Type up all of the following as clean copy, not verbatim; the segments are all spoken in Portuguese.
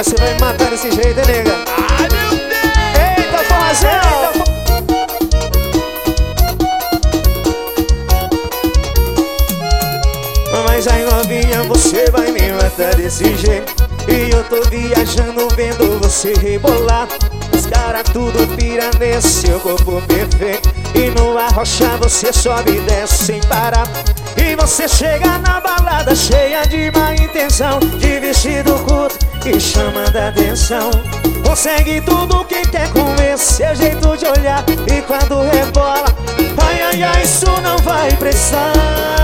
novinha, você vai me matar desse jeito, hein, nega? Ai, meu Deus! Eita, forrozão! Mas aí, novinha, você vai me matar desse jeito. E eu tô viajando vendo você rebolar. Os caras tudo pira nesse seu corpo perfeito. E no arrocha você sobe e desce sem parar. E você chega na balada cheia de má intenção, de vestido curto e chamando a atenção. Consegue tudo o que quer com esse seu jeito de olhar. E quando rebola, ai, ai, ai, isso não vai prestar.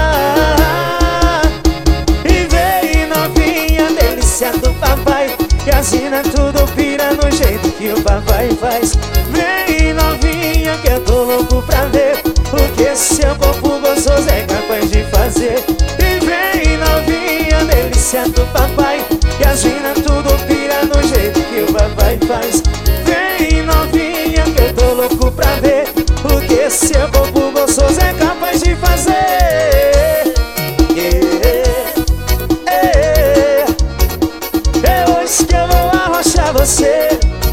E vem novinha, delícia do papai, que as mina tudo pira no jeito que o papai faz. Vem novinha que eu tô louco pra ver o que esse seu corpo gostoso é capaz de fazer. E vem novinha, delícia do papai, que as mina tudo pira no jeito que o papai faz. Vem novinha que eu tô louco pra ver o que esse seu corpo gostoso é capaz de fazer. É hoje que eu vou arrochar você.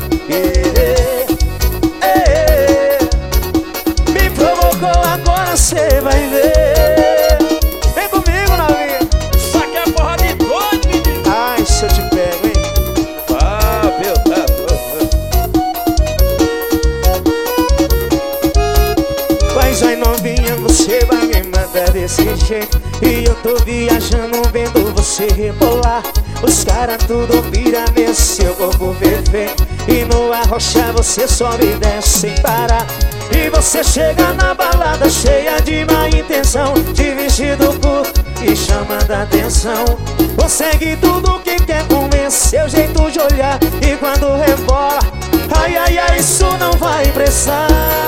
Me provocou, agora cê vai ver. Vem comigo, novinha. Isso aqui é porra de doido, menino. Ai, se eu te pego, hein? Ah, meu Deus. Mas vai, novinha, você vai me matar desse jeito. E eu tô viajando vendo você rebolar. Os caras tudo pira nesse seu corpo perfeito. E no arrocha você sobe e desce sem parar. E você chega na balada cheia de má intenção, de vestido curto e chamando a atenção. Consegue tudo o que quer com esse seu jeito de olhar. E quando rebola, ai, ai, ai, isso não vai prestar.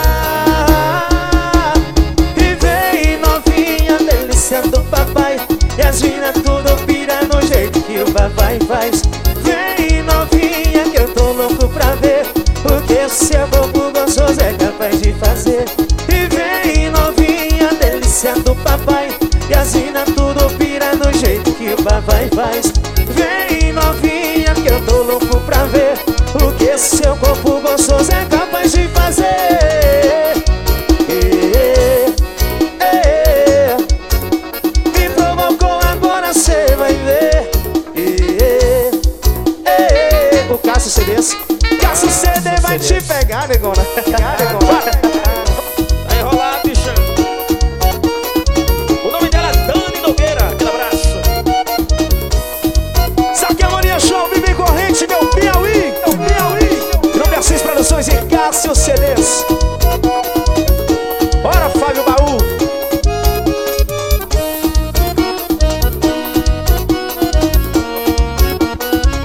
E vem novinha, delícia do papai, e as mina tudo pira no jeito que o papai faz. Vem novinha que eu tô louco pra ver o que esse seu corpo gostoso é capaz de fazer. E vem novinha, delícia do papai, e as mina tudo pira no jeito que o papai faz. Vem novinha que eu tô louco pra ver o que esse seu corpo gostoso é capaz de fazer. Me provocou, agora cê vai ver. O Cássio CDs, Cássio CD vai te pegar, negona. Pegar, negona. Tá enrolado, bichão. O nome dela é Dani Nogueira. Aquele abraço. Saquemonia Show, Vive Corrente, meu Piauí. Meu Piauí. Nome Assis Produções e Cássio CDs. Bora, Fábio Baú.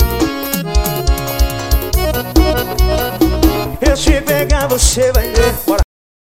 Eu te pegar, você vai ver